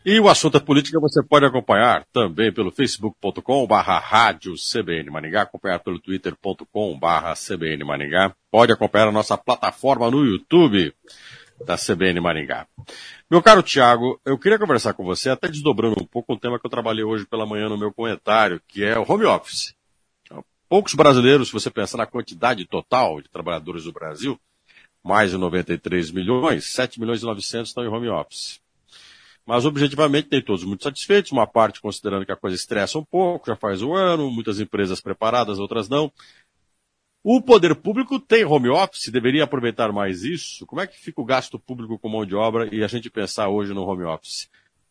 E o assunto política você pode acompanhar também pelo facebook.com/rádio CBN Maringá, acompanhar pelo twitter.com/CBN Maringá, pode acompanhar a nossa plataforma no YouTube da CBN Maringá. Meu caro Thiago, eu queria conversar com você, até desdobrando um pouco o tema que eu trabalhei hoje pela manhã no meu comentário, que é o home office. Poucos brasileiros, se você pensar na quantidade total de trabalhadores do Brasil, mais de 93 milhões, 7 milhões e 900 estão em home office. Mas, objetivamente, nem todos muito satisfeitos, uma parte considerando que a coisa estressa um pouco, já faz um ano, muitas empresas preparadas, outras não. O poder público tem home office, deveria aproveitar mais isso? Como é que fica o gasto público com mão de obra e a gente pensar hoje no home office?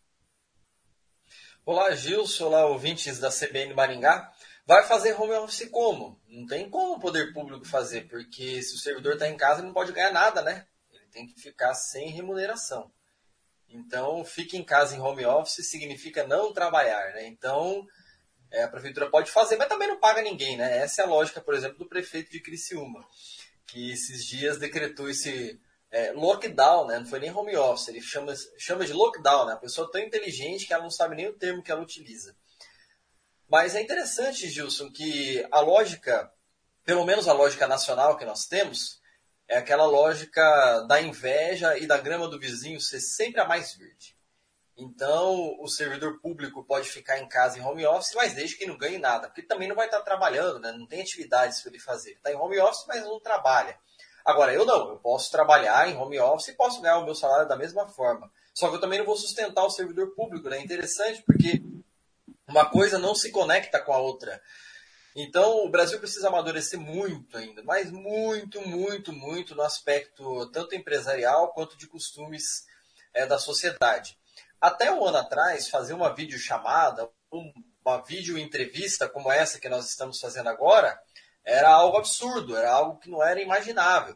Olá, Gilson, olá, ouvintes da CBN Maringá. Vai fazer home office como? Não tem como o poder público fazer, porque se o servidor está em casa, ele não pode ganhar nada, né? Ele tem que ficar sem remuneração. Então, fica em casa em home office significa não trabalhar, né? Então, a prefeitura pode fazer, mas também não paga ninguém, né? Essa é a lógica, por exemplo, do prefeito de Criciúma, que esses dias decretou esse lockdown, né? Não foi nem home office, ele chama de lockdown, né? A pessoa é tão inteligente que ela não sabe nem o termo que ela utiliza. Mas é interessante, Gilson, que a lógica, pelo menos a lógica nacional que nós temos, é aquela lógica da inveja e da grama do vizinho ser sempre a mais verde. Então, o servidor público pode ficar em casa em home office, mas desde que não ganhe nada, porque também não vai estar trabalhando, né? Não tem atividades para ele fazer. Ele está em home office, mas não trabalha. Agora, eu não, eu posso trabalhar em home office e posso ganhar o meu salário da mesma forma. Só que eu também não vou sustentar o servidor público, né? É interessante porque uma coisa não se conecta com a outra. Então, o Brasil precisa amadurecer muito ainda, mas muito, muito, muito no aspecto tanto empresarial quanto de costumes da sociedade. Até um ano atrás, fazer uma videochamada, uma videoentrevista como essa que nós estamos fazendo agora, era algo absurdo, era algo que não era imaginável.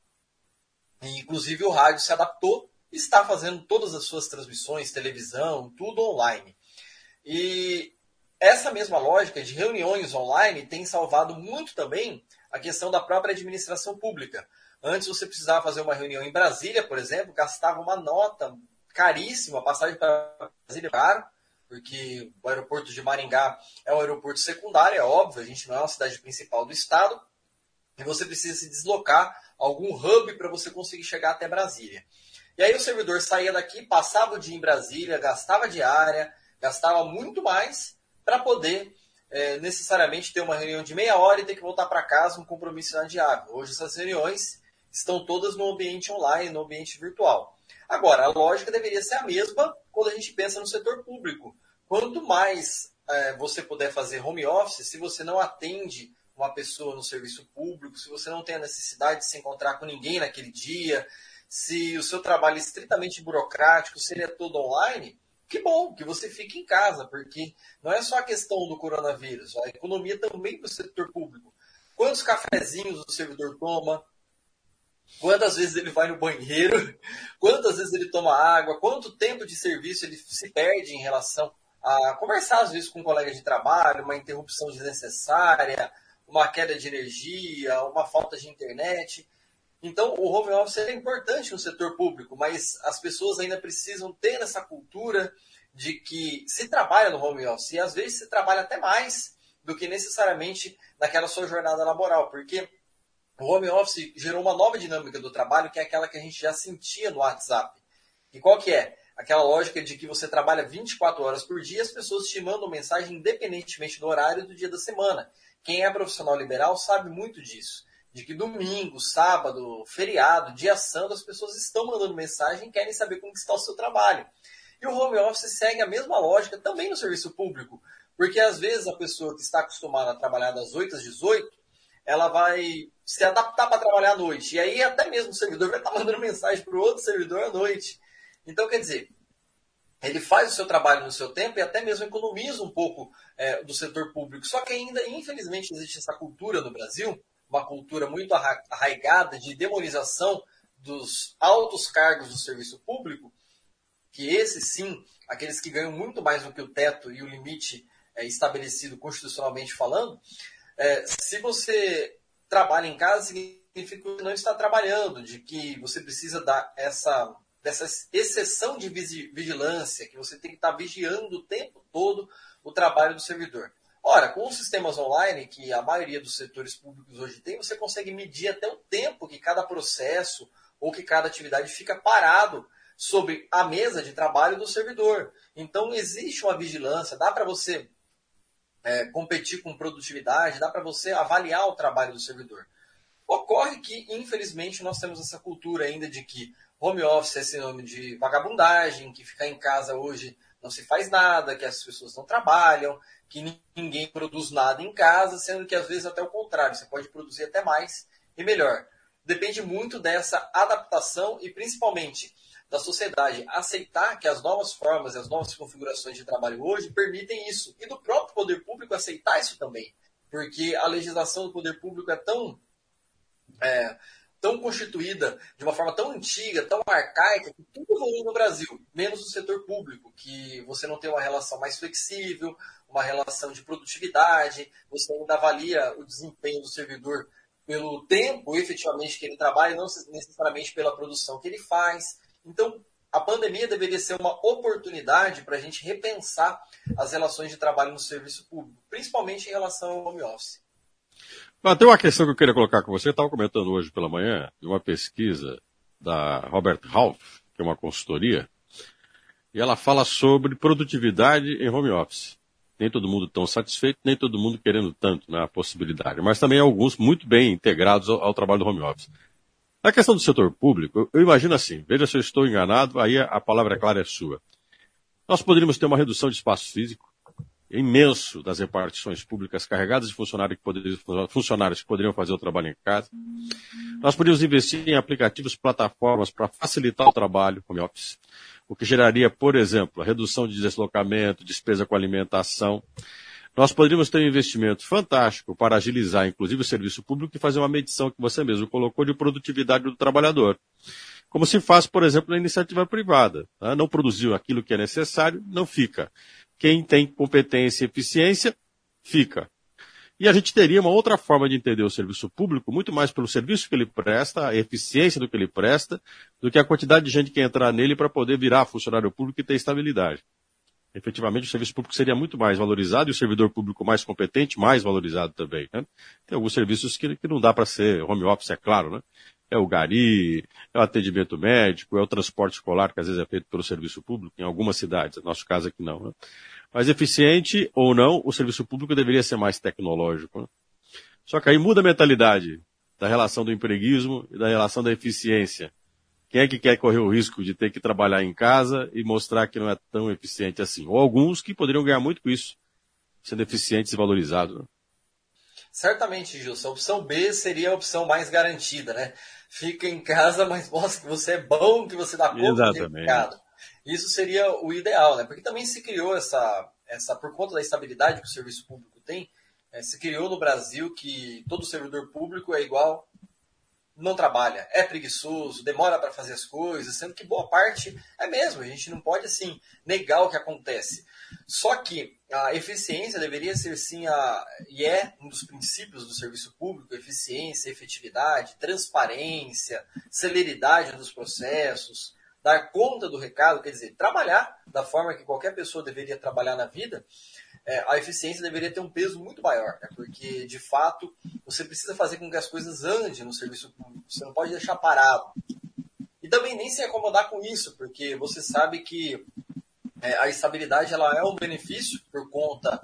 E, inclusive, o rádio se adaptou e está fazendo todas as suas transmissões, televisão, tudo online. E essa mesma lógica de reuniões online tem salvado muito também a questão da própria administração pública. Antes você precisava fazer uma reunião em Brasília, por exemplo, gastava uma nota caríssima, a passagem para Brasília é caro, porque o aeroporto de Maringá é um aeroporto secundário, é óbvio, a gente não é uma cidade principal do estado, e você precisa se deslocar a algum hub para você conseguir chegar até Brasília. E aí o servidor saía daqui, passava o dia em Brasília, gastava diária, gastava muito mais para poder necessariamente ter uma reunião de meia hora e ter que voltar para casa, um compromisso inadiável. Hoje essas reuniões estão todas no ambiente online, no ambiente virtual. Agora, a lógica deveria ser a mesma quando a gente pensa no setor público. Quanto mais você puder fazer home office, se você não atende uma pessoa no serviço público, se você não tem a necessidade de se encontrar com ninguém naquele dia, se o seu trabalho é estritamente burocrático, se ele é todo online, que bom que você fique em casa, porque não é só a questão do coronavírus, a economia também do setor público. Quantos cafezinhos o servidor toma? Quantas vezes ele vai no banheiro? Quantas vezes ele toma água? Quanto tempo de serviço ele se perde em relação a conversar, às vezes, com um colega de trabalho, uma interrupção desnecessária, uma queda de energia, uma falta de internet. Então, o home office é importante no setor público, mas as pessoas ainda precisam ter essa cultura de que se trabalha no home office, e às vezes se trabalha até mais do que necessariamente naquela sua jornada laboral, porque o home office gerou uma nova dinâmica do trabalho, que é aquela que a gente já sentia no WhatsApp. E qual que é? Aquela lógica de que você trabalha 24 horas por dia, as pessoas te mandam mensagem independentemente do horário do dia da semana. Quem é profissional liberal sabe muito disso. De que domingo, sábado, feriado, dia santo, as pessoas estão mandando mensagem e querem saber como está o seu trabalho. E o home office segue a mesma lógica também no serviço público. Porque às vezes a pessoa que está acostumada a trabalhar das 8 às 18, ela vai se adaptar para trabalhar à noite. E aí até mesmo o servidor vai estar mandando mensagem para o outro servidor à noite. Então, quer dizer, ele faz o seu trabalho no seu tempo e até mesmo economiza um pouco do setor público. Só que ainda, infelizmente, existe essa cultura no Brasil, uma cultura muito arraigada de demonização dos altos cargos do serviço público, que esses sim, aqueles que ganham muito mais do que o teto e o limite estabelecido constitucionalmente falando, se você trabalha em casa, significa que não está trabalhando, de que você precisa dar essa dessa exceção de vigilância, que você tem que estar vigiando o tempo todo o trabalho do servidor. Ora, com os sistemas online, que a maioria dos setores públicos hoje tem, você consegue medir até o tempo que cada processo ou que cada atividade fica parado sobre a mesa de trabalho do servidor. Então, existe uma vigilância, dá para você competir com produtividade, dá para você avaliar o trabalho do servidor. Ocorre que, infelizmente, nós temos essa cultura ainda de que home office é sinônimo de vagabundagem, que ficar em casa hoje não se faz nada, que as pessoas não trabalham, que ninguém produz nada em casa, sendo que às vezes até o contrário, você pode produzir até mais e melhor. Depende muito dessa adaptação e principalmente da sociedade aceitar que as novas formas e as novas configurações de trabalho hoje permitem isso. E do próprio poder público aceitar isso também. Porque a legislação do poder público é tão constituída, de uma forma tão antiga, tão arcaica, que tudo evoluiu no Brasil, menos o setor público, que você não tem uma relação mais flexível, uma relação de produtividade, você ainda avalia o desempenho do servidor pelo tempo, efetivamente, que ele trabalha, não necessariamente pela produção que ele faz. Então, a pandemia deveria ser uma oportunidade para a gente repensar as relações de trabalho no serviço público, principalmente em relação ao home office. Tem uma questão que eu queria colocar com você. Eu estava comentando hoje pela manhã de uma pesquisa da Robert Half, que é uma consultoria, e ela fala sobre produtividade em home office. Nem todo mundo tão satisfeito, nem todo mundo querendo tanto a possibilidade, mas também alguns muito bem integrados ao trabalho do home office. Na questão do setor público, eu imagino assim, veja se eu estou enganado, aí a palavra clara é sua. Nós poderíamos ter uma redução de espaço físico imenso das repartições públicas carregadas de funcionários que poderiam fazer o trabalho em casa. Nós poderíamos investir em aplicativos, plataformas para facilitar o trabalho home office, o que geraria, por exemplo, a redução de deslocamento, despesa com alimentação. Nós poderíamos ter um investimento fantástico para agilizar, inclusive, o serviço público e fazer uma medição que você mesmo colocou de produtividade do trabalhador. Como se faz, por exemplo, na iniciativa privada. Não produziu aquilo que é necessário, não fica. Quem tem competência e eficiência, fica. E a gente teria uma outra forma de entender o serviço público, muito mais pelo serviço que ele presta, a eficiência do que ele presta, do que a quantidade de gente que entrar nele para poder virar funcionário público e ter estabilidade. Efetivamente, o serviço público seria muito mais valorizado e o servidor público mais competente, mais valorizado também. Tem alguns serviços que não dá para ser home office, é claro, né? É o gari, é o atendimento médico, é o transporte escolar, que às vezes é feito pelo serviço público, em algumas cidades, no nosso caso aqui não. Mas eficiente ou não, o serviço público deveria ser mais tecnológico. Só que aí muda a mentalidade da relação do empreguismo e da relação da eficiência. Quem é que quer correr o risco de ter que trabalhar em casa e mostrar que não é tão eficiente assim? Ou alguns que poderiam ganhar muito com isso, sendo eficientes e valorizados. Certamente, Gilson. A opção B seria a opção mais garantida, né? Fica em casa, mas mostra que você é bom, que você dá conta do recado. Isso seria o ideal, né? Porque também se criou por conta da estabilidade que o serviço público tem, se criou no Brasil que todo servidor público é igual, não trabalha, é preguiçoso, demora para fazer as coisas, sendo que boa parte é mesmo. A gente não pode, assim, negar o que acontece. Só que a eficiência deveria ser, sim, e é um dos princípios do serviço público: eficiência, efetividade, transparência, celeridade dos processos, dar conta do recado, quer dizer, trabalhar da forma que qualquer pessoa deveria trabalhar na vida. A eficiência deveria ter um peso muito maior, né? Porque, de fato, você precisa fazer com que as coisas andem no serviço público, você não pode deixar parado. E também nem se acomodar com isso, porque você sabe que a estabilidade ela é um benefício por conta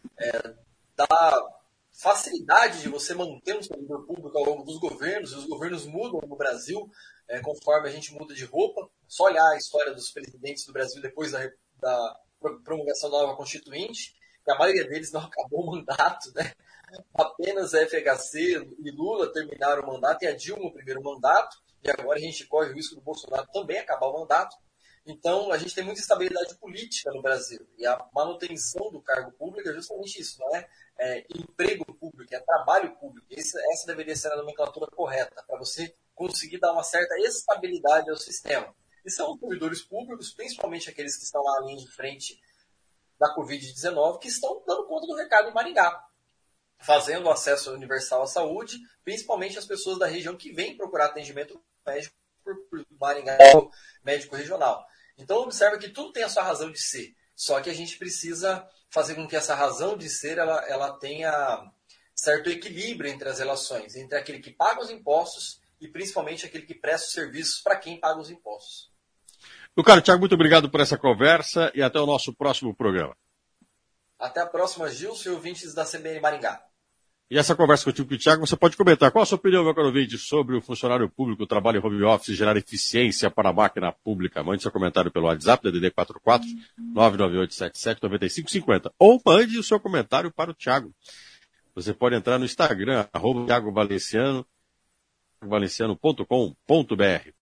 da facilidade de você manter um servidor público ao longo dos governos, e os governos mudam no Brasil conforme a gente muda de roupa. Só olhar a história dos presidentes do Brasil depois da promulgação da nova Constituinte, que a maioria deles não acabou o mandato, né? Apenas a FHC e Lula terminaram o mandato e a Dilma o primeiro mandato, e agora a gente corre o risco do Bolsonaro também acabar o mandato. Então, a gente tem muita instabilidade política no Brasil, e a manutenção do cargo público é justamente isso, não é emprego público, é trabalho público. Essa deveria ser a nomenclatura correta, para você conseguir dar uma certa estabilidade ao sistema. E são os servidores públicos, principalmente aqueles que estão lá na linha de frente da Covid-19, que estão dando conta do recado em Maringá, fazendo o acesso universal à saúde, principalmente as pessoas da região que vêm procurar atendimento médico por Maringá médico regional. Então observa que tudo tem a sua razão de ser, só que a gente precisa fazer com que essa razão de ser ela tenha certo equilíbrio entre as relações, entre aquele que paga os impostos e principalmente aquele que presta os serviços para quem paga os impostos. Meu caro Thiago, muito obrigado por essa conversa e até o nosso próximo programa. Até a próxima, Gilson e ouvintes da CBN Maringá. E essa conversa que eu tive com o Thiago, você pode comentar. Qual a sua opinião, meu caro ouvinte, sobre o funcionário público, o trabalho em home office e gerar eficiência para a máquina pública? Mande seu comentário pelo WhatsApp, DDD 44 99877 9550. Ou mande o seu comentário para o Thiago. Você pode entrar no Instagram, @thiagovalenciano, valenciano.com.br.